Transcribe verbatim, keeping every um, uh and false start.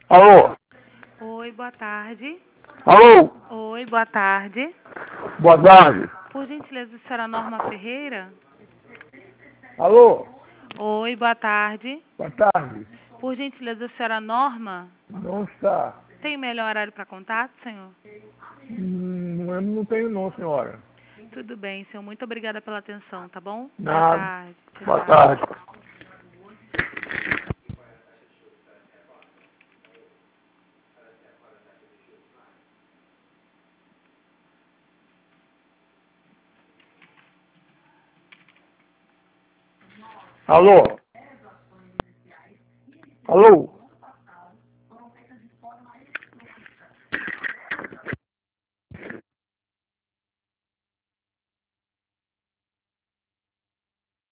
Alô? Oi, boa tarde. Alô? Oi, boa tarde. Boa tarde. Por gentileza, a senhora Norma Ferreira? Alô? Oi, boa tarde. Boa tarde. Por gentileza, a senhora Norma? Não está. Tem o melhor horário para contato, senhor? Hum, Não, não tenho não, senhora. Tudo bem, senhor. Muito obrigada pela atenção, tá bom? Boa Nada. tarde. Tchau, Boa tchau. tarde. Alô? Alô?